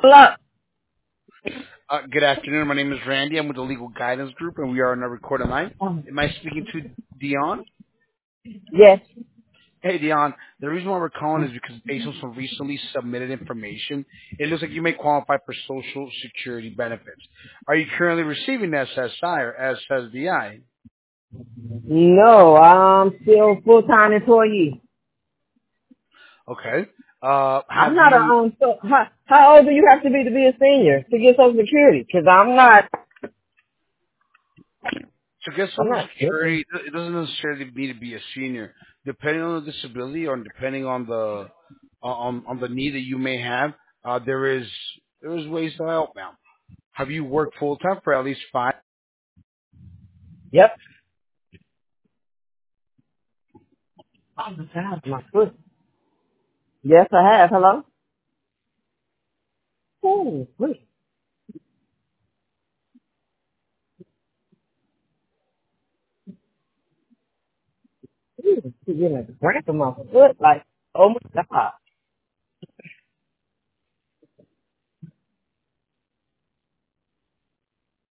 Hello. Good afternoon. My name is Randy. I'm with the Legal Guidance Group, and we are on a recorded line. Am I speaking to Dion? Yes. Hey, Dion. The reason why we're calling is because based on some recently submitted information, it looks like you may qualify for Social Security benefits. Are you currently receiving SSI or SSDI? No, I'm still full-time employee. Okay. I'm Have not a you so how old do you have to be a senior to get Social Security? Because I'm not. to get I'm Social not sure. Security? It doesn't necessarily need to be a senior. Depending on the disability or depending on the on the need that you may have, there is ways to help now. Have you worked full time for at least five? Yep. Oh, the size of my foot. Yes, I have. Hello. Oh, wait. You're getting a cramp in my foot. Like, oh my God.